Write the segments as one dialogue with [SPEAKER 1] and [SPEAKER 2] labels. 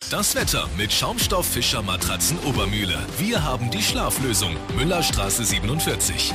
[SPEAKER 1] Das Wetter mit Schaumstoff Fischer Matratzen Obermühle. Wir haben die Schlaflösung. Müllerstraße 47.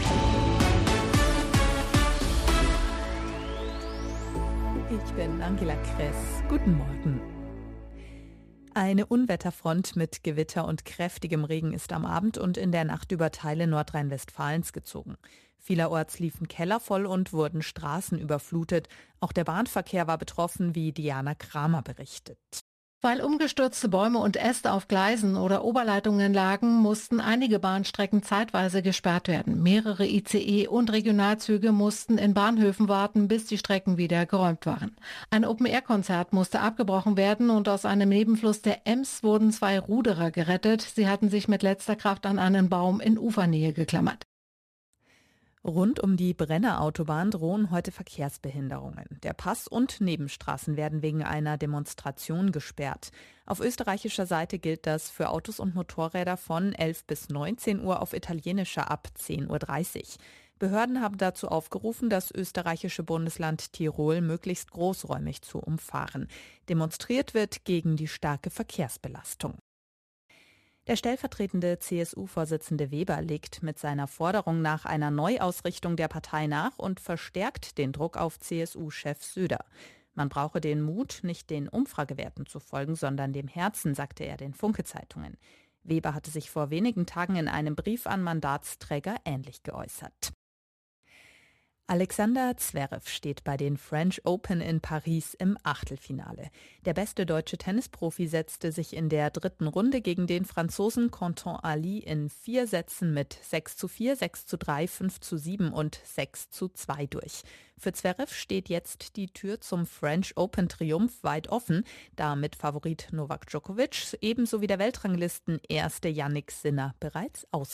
[SPEAKER 2] Ich bin Angela Kress. Guten Morgen. Eine Unwetterfront mit Gewitter und kräftigem Regen ist am Abend und in der Nacht über Teile Nordrhein-Westfalens gezogen. Vielerorts liefen Keller voll und wurden Straßen überflutet. Auch der Bahnverkehr war betroffen, wie Diana Kramer berichtet.
[SPEAKER 3] Weil umgestürzte Bäume und Äste auf Gleisen oder Oberleitungen lagen, mussten einige Bahnstrecken zeitweise gesperrt werden. Mehrere ICE- und Regionalzüge mussten in Bahnhöfen warten, bis die Strecken wieder geräumt waren. Ein Open-Air-Konzert musste abgebrochen werden und aus einem Nebenfluss der Ems wurden 2 Ruderer gerettet. Sie hatten sich mit letzter Kraft an einen Baum in Ufernähe geklammert.
[SPEAKER 2] Rund um die Brenner Autobahn drohen heute Verkehrsbehinderungen. Der Pass und Nebenstraßen werden wegen einer Demonstration gesperrt. Auf österreichischer Seite gilt das für Autos und Motorräder von 11 bis 19 Uhr, auf italienischer ab 10.30 Uhr. Behörden haben dazu aufgerufen, das österreichische Bundesland Tirol möglichst großräumig zu umfahren. Demonstriert wird gegen die starke Verkehrsbelastung. Der stellvertretende CSU-Vorsitzende Weber legt mit seiner Forderung nach einer Neuausrichtung der Partei nach und verstärkt den Druck auf CSU-Chef Söder. Man brauche den Mut, nicht den Umfragewerten zu folgen, sondern dem Herzen, sagte er den Funke-Zeitungen. Weber hatte sich vor wenigen Tagen in einem Brief an Mandatsträger ähnlich geäußert. Alexander Zverev steht bei den French Open in Paris im Achtelfinale. Der beste deutsche Tennisprofi setzte sich in der 3. Runde gegen den Franzosen Quentin Ali in 4 Sätzen mit 6:4, 6:3, 5:7 und 6:2 durch. Für Zverev steht jetzt die Tür zum French Open Triumph weit offen, da mit Favorit Novak Djokovic ebenso wie der Weltranglisten erste Jannik Sinner bereits aus